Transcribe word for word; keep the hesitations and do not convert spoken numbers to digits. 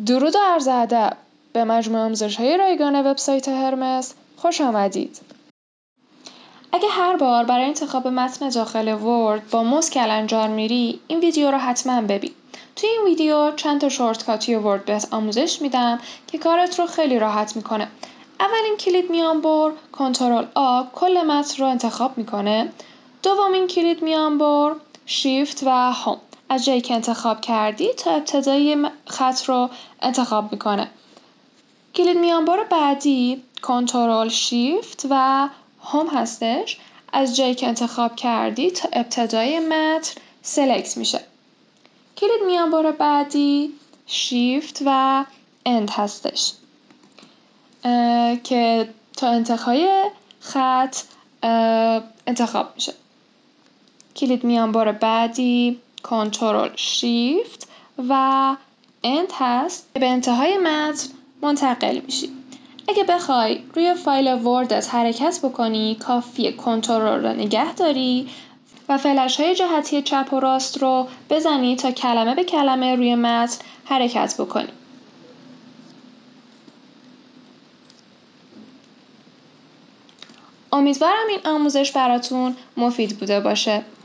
درود و عرض ادب به مجموعه آموزش‌های رایگان وبسایت هرمس خوش آمدید. اگه هر بار برای انتخاب متن داخل ورد با موس کلنجار میری، این ویدیو رو حتما ببین. توی این ویدیو چند تا شورتکاتی ورد بهت آموزش میدم که کارت رو خیلی راحت میکنه. اولین کلید میان بر کنترل آ کل متن رو انتخاب میکنه. دومین کلید میان بر شیفت و هوم از جایی که انتخاب کردی تا ابتدای خط رو انتخاب میکنه. کلید میانبر بعدی کنترل شیفت و هوم هستش، از جایی که انتخاب کردی تا ابتدای متن سلکت میشه. کلید میانبر بعدی شیفت و اند هستش که تا انتهای خط انتخاب میشه. کلید میانبر بعدی کنترل شیفت و اند هست که به انتهای متن منتقل میشی. اگه بخوای روی فایل وردت حرکت بکنی، کافیه کنترل رو نگه داری و فلش های جهتی چپ و راست رو بزنی تا کلمه به کلمه روی متن حرکت بکنی. امیدوارم این آموزش براتون مفید بوده باشه.